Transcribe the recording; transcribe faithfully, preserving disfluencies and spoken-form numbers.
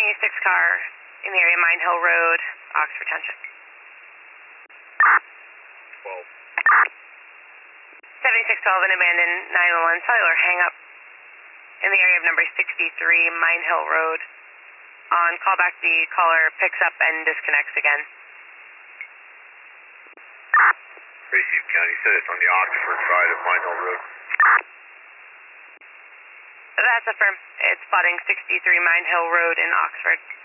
seventy-six car in the area, Mine Hill Road, Oxford Township. twelve. seventy-six twelve, an abandoned nine one one cellular hang up in the area of number sixty-three, Mine Hill Road. On callback, the caller picks up and disconnects again. Racine County said it's on the Oxford side of Mine Hill Road. That's affirmed. It's spotting sixty-three Mine Hill Road in Oxford.